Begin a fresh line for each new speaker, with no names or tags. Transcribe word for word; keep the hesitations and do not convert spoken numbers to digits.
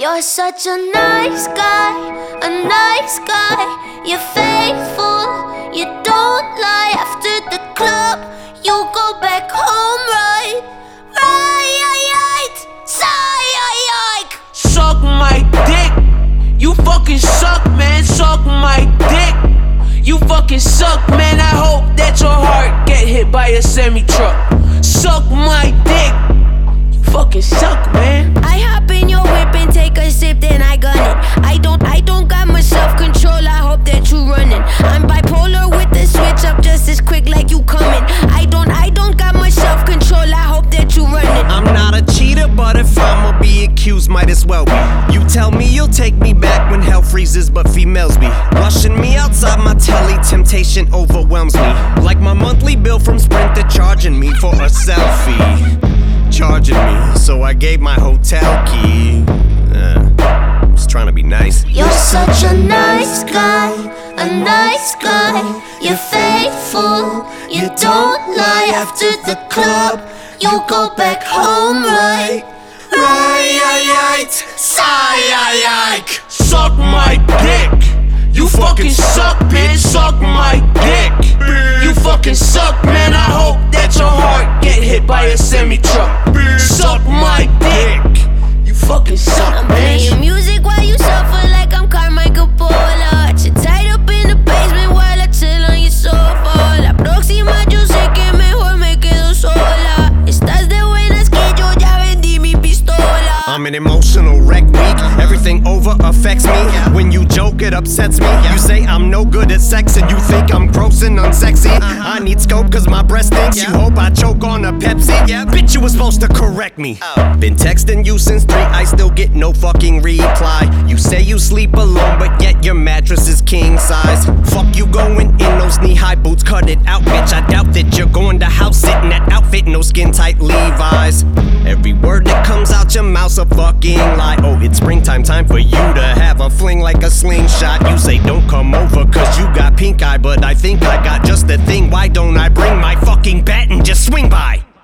You're such a nice guy, a nice guy. You're faithful, you don't lie. After the club, you go back home, right? Right, right,
Suck my dick, you fucking suck, man. Suck my dick, you fucking suck, man. I hope that your heart get hit by a semi-truck. Suck my dick, you fucking suck, man.
I hop in your whip and take a sip, then I gun it. I don't, I don't got much self-control, I hope that you running. I'm bipolar with the switch up just as quick like you coming. I don't, I don't got much self-control, I hope that you running.
I'm not a cheater, but if I'ma be accused, might as well be. You tell me you'll take me back when hell freezes, but females be rushing me outside my telly, temptation overwhelms me. Like my monthly bill from Sprint, they're charging me for a selfie. Charging me, so I gave my hotel key. Uh, just trying to be nice.
You're such a nice guy, a nice guy. You're faithful, you don't lie. After the club, you go back home, right?
Right, psych. Suck my dick, you fucking suck, bitch. Suck my dick, you fucking suck, man. I hope that your heart get hit by a semi-truck. Suck my dick, you fucking suck,
I'm
bitch.
playing music while you suffer like I'm Carmichael Pola. You're tied up in the basement while I chill on your sofa. La próxima yo sé que mejor me quedo sola. Estás de buenas que yo ya vendí mi pistola.
I'm an emotional wreck week. Everything over affects me. When you joke, it upsets me. You say I'm no good at sex and you think I'm gross and unsexy. I need scope cause my breast stinks. You hope I choke on a Pepsi. Bitch, you was supposed to correct me. Been texting you since three, I still get no fucking reply. You say you sleep alone, but yet your mattress is king size. Fuck you going in those knee-high boots, cut it out, bitch. I doubt that you're going to house sit in that outfit, no skin-tight Levi's. Every word that comes out your mouth's a fucking lie. Oh, it's springtime, time for you to have a fling like a slingshot. You say don't come over cause you got pink eye, but I think I got just the thing. Why don't I bring my fucking bat and just swing by?